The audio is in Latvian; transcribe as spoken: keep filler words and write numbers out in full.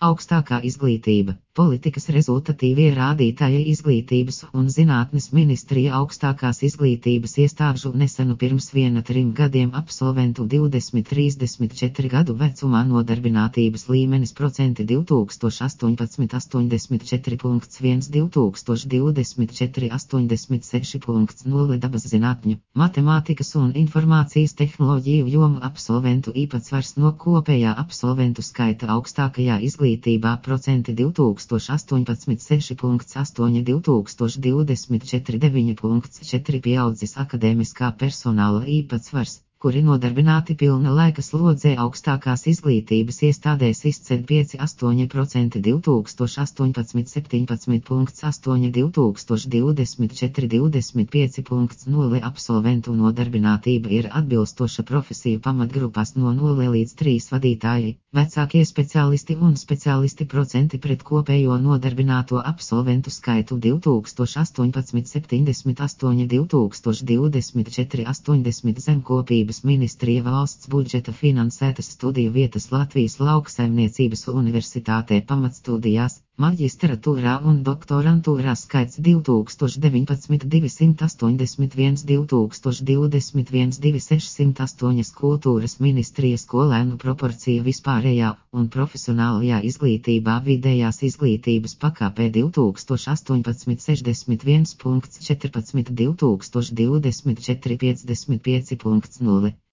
Augstākā izglītība. Politikas rezultatīvie rādītāji Izglītības un zinātnes ministrija augstākās izglītības iestāžu nesenu pirms viena trim gadiem absolventu divdesmit trīsdesmit četru gadu vecumā nodarbinātības līmenis procenti divi tūkstoši astoņpadsmit astoņdesmit četri punkts viens, divi tūkstoši divdesmit četri astoņdesmit seši punkts nulle dabas zinātņu, matemātikas un informācijas tehnoloģiju jomu absolventu īpatsvars no kopējā absolventu skaita augstākajā izglītībā procenti divi tūkstoši astoņpadsmit seši punkts astoņi, divi tūkstoši divdesmit četri deviņi punkts četri pieaudzis akadēmiskā personāla īpatsvars, kuri nodarbināti pilna laika slodzē augstākās izglītības iestādēs izceļ pieci astoņi procenti divi tūkstoši astoņpadsmit septiņpadsmit punkts astoņi, divi tūkstoši divdesmit četri divdesmit pieci punkts nulle absolventu nodarbinātība ir atbilstoša profesiju pamatgrupās no nulle līdz trīs vadītāji, vecākie speciālisti un speciālisti procenti pret kopējo nodarbināto absolventu skaitu divi tūkstoši astoņpadsmit septiņdesmit astoņi, divi tūkstoši divdesmit četri astoņdesmit zemkopības ministrija valsts budžeta finansētas studiju vietas Latvijas Lauksaimniecības universitātē pamatstudijās, maģistratūrā un doktorantūrā skaits divi tūkstoši deviņpadsmit divsimt astoņdesmit viens, divi tūkstoši divdesmit viens sešsimt astoņi kultūras ministrija skolēnu proporcija vispārējā un profesionālajā izglītībā vidējās izglītības pakāpē divi tūkstoši astoņpadsmit sešdesmit viens punkts četrpadsmit, divi tūkstoši divdesmit četri piecdesmit pieci punkts nulle.